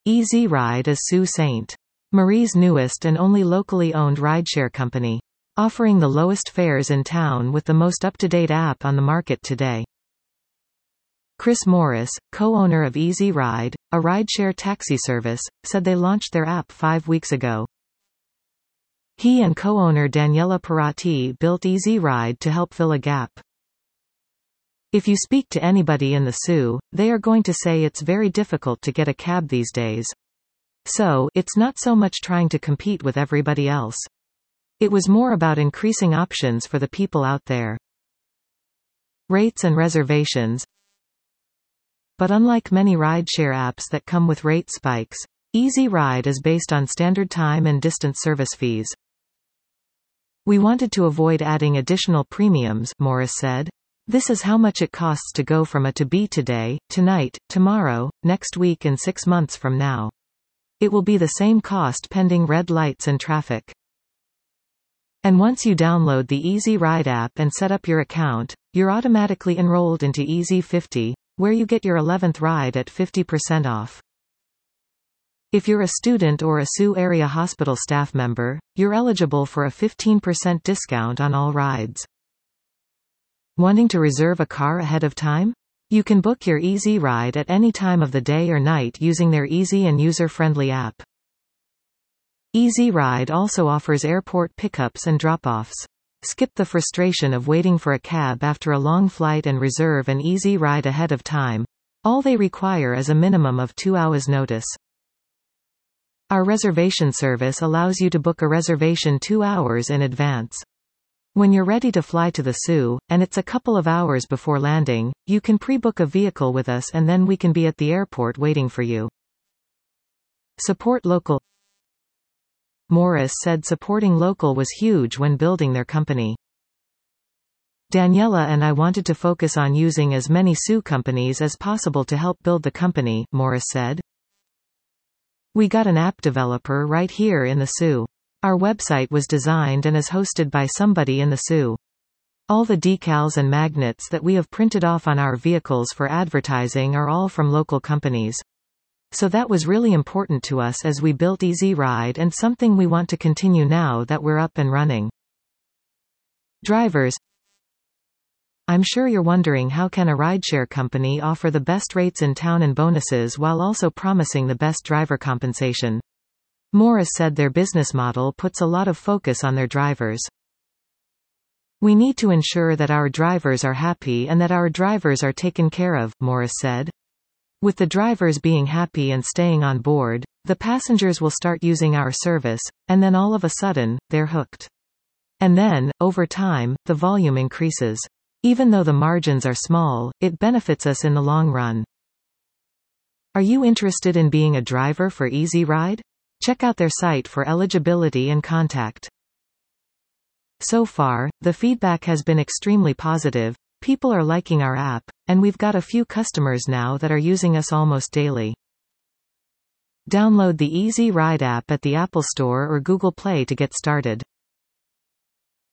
Easy Ride is Sault Ste. Marie's newest and only locally owned rideshare company, offering the lowest fares in town with the most up-to-date app on the market today. Chris Morris, co-owner of Easy Ride, a rideshare taxi service, said they launched their app 5 weeks ago. He and co-owner Daniela Parati built Easy Ride to help fill a gap. If you speak to anybody in the Soo, they are going to say it's very difficult to get a cab these days. So, it's not so much trying to compete with everybody else. It was more about increasing options for the people out there. Rates and reservations. But unlike many rideshare apps that come with rate spikes, Easy Ride is based on standard time and distance service fees. We wanted to avoid adding additional premiums, Morris said. This is how much it costs to go from A to B today, tonight, tomorrow, next week and 6 months from now. It will be the same cost pending red lights and traffic. And once you download the Easy Ride app and set up your account, you're automatically enrolled into Easy 50, where you get your 11th ride at 50% off. If you're a student or a Soo area hospital staff member, you're eligible for a 15% discount on all rides. Wanting to reserve a car ahead of time? You can book your Easy Ride at any time of the day or night using their easy and user-friendly app. Easy Ride also offers airport pickups and drop-offs. Skip the frustration of waiting for a cab after a long flight and reserve an Easy Ride ahead of time. All they require is a minimum of 2 hours notice. Our reservation service allows you to book a reservation 2 hours in advance. When you're ready to fly to the Soo, and it's a couple of hours before landing, you can pre-book a vehicle with us and then we can be at the airport waiting for you. Support local. Morris said supporting local was huge when building their company. Daniela and I wanted to focus on using as many Soo companies as possible to help build the company, Morris said. We got an app developer right here in the Soo. Our website was designed and is hosted by somebody in the Soo. All the decals and magnets that we have printed off on our vehicles for advertising are all from local companies. So that was really important to us as we built Easy Ride and something we want to continue now that we're up and running. Drivers. I'm sure you're wondering how can a rideshare company offer the best rates in town and bonuses while also promising the best driver compensation. Morris said their business model puts a lot of focus on their drivers. We need to ensure that our drivers are happy and that our drivers are taken care of, Morris said. With the drivers being happy and staying on board, the passengers will start using our service, and then all of a sudden, they're hooked. And then, over time, the volume increases. Even though the margins are small, it benefits us in the long run. Are you interested in being a driver for Easy Ride? Check out their site for eligibility and contact. So far, the feedback has been extremely positive. People are liking our app, and we've got a few customers now that are using us almost daily. Download the Easy Ride app at the Apple Store or Google Play to get started.